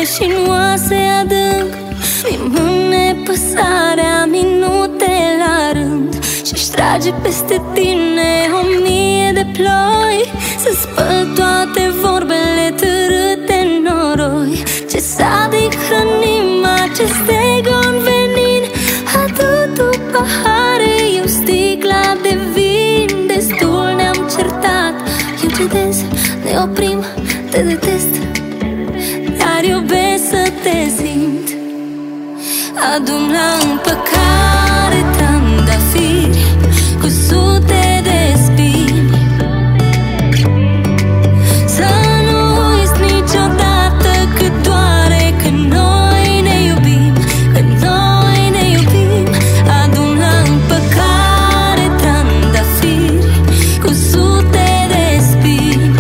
și în oase adânc. Mi-mi nepăsarea minute la rând și-și trage peste tine 1000 de ploi. Să spăl toate vorbele târâte în noroi. Ce sadic hrănim acest ego în venin. Adu tu pahare, eu sticla de vin. Destul ne-am certat, eu cedez, ne oprim, te detest, dar iubesc să te simt. Adu-mi la împăcare trandafiri cu sute de spini. Să nu uiți niciodată cât doare când noi ne iubim, când noi ne iubim. Adu-mi la împăcare trandafiri cu sute de spini.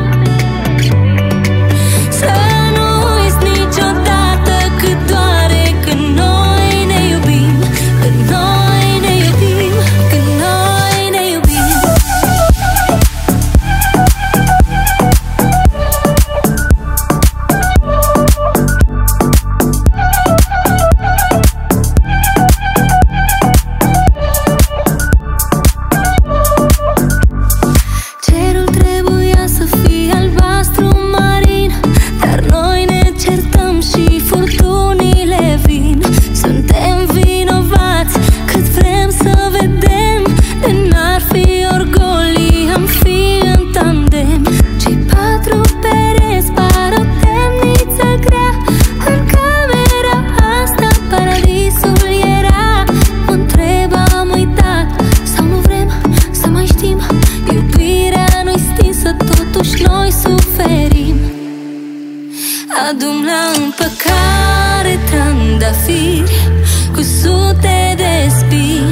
Să nu uiți niciodată cât doare când noi ne iubim, când noi ne iubim, când noi ne iubim. Cerul trebuia să fie albastru marin, dar noi ne certăm și furtunile vin. Suntem vinovați cât vrem să vedem. De n-ar fi orgolii, am fi în tandem. Cei 4 pereți par o temniță grea. În camera asta paradisul era. Mă întreb, am uitat sau nu vrem să mai știm? Iubirea nu-i stinsă, totuși noi suferim. Adu-mi la împăcare trandafiri cu sute de spini.